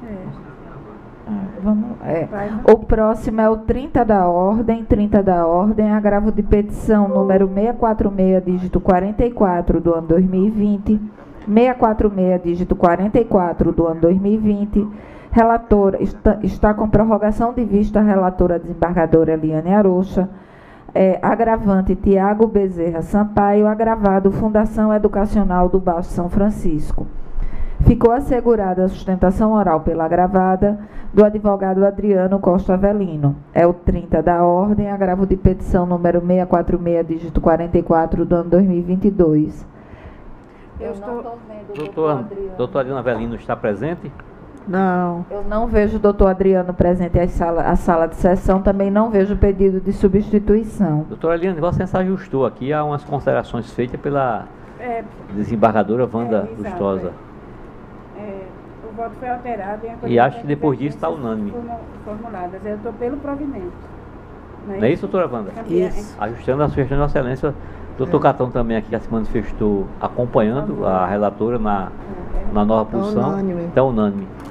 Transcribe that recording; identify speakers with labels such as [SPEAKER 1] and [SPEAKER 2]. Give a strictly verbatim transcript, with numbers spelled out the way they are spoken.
[SPEAKER 1] Vamos, é. O próximo é o trinta da ordem, trinta da ordem, agravo de petição número seiscentos e quarenta e seis, dígito quarenta e quatro do ano dois mil e vinte, seiscentos e quarenta e seis, dígito quarenta e quatro do ano dois mil e vinte. Relatora, está, está com prorrogação de vista a relatora desembargadora Eliane Arocha, é, agravante Tiago Bezerra Sampaio, agravado Fundação Educacional do Baixo São Francisco. Ficou assegurada a sustentação oral pela agravada do advogado Adriano Costa Avelino. É o trinta da ordem, agravo de petição número seiscentos e quarenta e seis, dígito quarenta e quatro do ano dois mil e vinte e dois.
[SPEAKER 2] Eu, Eu não estou vendo o doutor Adriano. Doutor Adriano Avelino está presente?
[SPEAKER 1] Não. Eu não vejo o doutor Adriano presente à sala, à sala de sessão, também não vejo pedido de substituição.
[SPEAKER 2] Doutor Adriano, você se ajustou aqui a umas considerações feitas pela é, desembargadora Wanda é, Lustosa.
[SPEAKER 3] É, o voto foi alterado
[SPEAKER 2] e, e acho que depois disso está unânime.
[SPEAKER 3] Formuladas. Eu estou pelo provimento.
[SPEAKER 2] Não é, não é isso, doutora Wanda?
[SPEAKER 1] Isso.
[SPEAKER 2] Ajustando a sugestão de excelência. Doutor é. Catão também aqui já se manifestou acompanhando a relatora na, na nova posição. Está unânime. Está unânime.